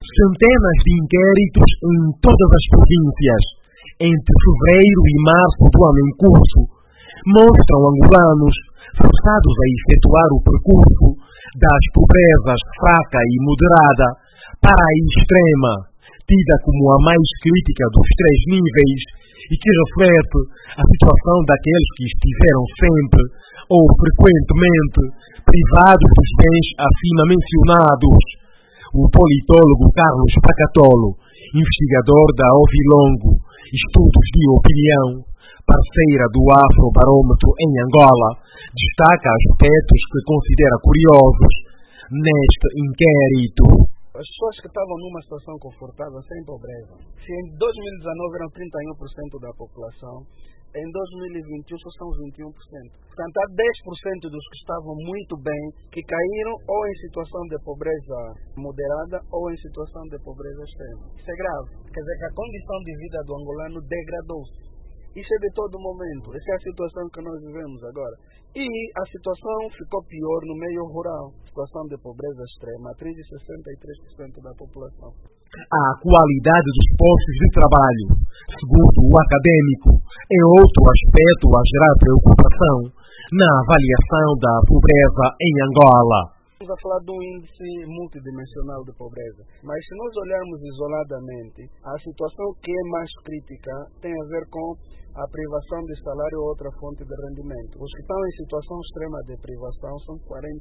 Centenas de inquéritos em todas as províncias, entre fevereiro e março do ano em curso, mostram angolanos forçados a efetuar o percurso das pobrezas fraca e moderada para a extrema, tida como a mais crítica dos três níveis e que reflete a situação daqueles que estiveram sempre ou frequentemente privados dos bens acima mencionados. O politólogo Carlos Pacatolo, investigador da Ovilongo Estudos de Opinião, parceira do Afrobarómetro em Angola, destaca aspectos que considera curiosos neste inquérito. As pessoas que estavam numa situação confortável, sem pobreza, se em 2019 eram 31% da população, em 2021 só são 21%. Portanto, há 10% dos que estavam muito bem que caíram ou em situação de pobreza moderada ou em situação de pobreza extrema. Isso é grave. Quer dizer que a condição de vida do angolano degradou-se. Isso é de todo momento. Essa é a situação que nós vivemos agora. E a situação ficou pior no meio rural. Situação de pobreza extrema, atinge 63% da população. A qualidade dos postos de trabalho, segundo o acadêmico, é outro aspecto a gerar preocupação na avaliação da pobreza em Angola. Estamos a falar de um índice multidimensional de pobreza, mas se nós olharmos isoladamente, a situação que é mais crítica tem a ver com a privação de salário ou outra fonte de rendimento. Os que estão em situação extrema de privação são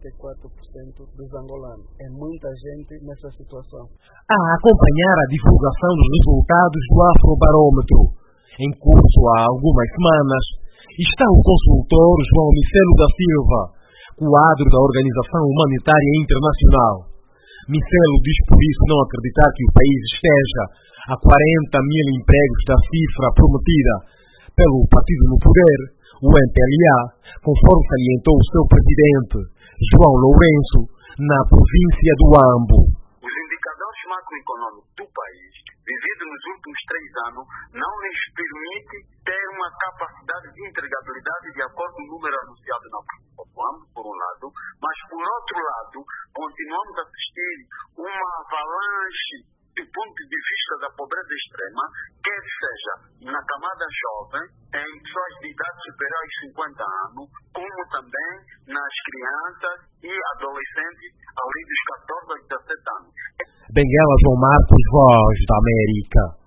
44% dos angolanos. É muita gente nessa situação. A acompanhar a divulgação dos resultados do Afrobarómetro, em curso há algumas semanas, está o consultor João Micelo da Silva, quadro da Organização Humanitária Internacional. Micelo diz por isso não acreditar que o país esteja a 40 mil empregos da cifra prometida pelo partido no poder, o MPLA, conforme salientou o seu presidente, João Lourenço, na província do Ambo. Os indicadores macroeconômicos do país, vividos nos últimos 3 anos, não lhes permite ter uma capacidade de entregabilidade de acordo com o número anunciado na Ambo, por um lado, mas por outro lado, continuamos a assistir uma avalanche do ponto de vista da pobreza extrema, quer seja na camada jovem, em pessoas de idade superior aos 50 anos, como também nas crianças e adolescentes ali dos 14 a 17 anos. Benguela João Marcos, Voz da América.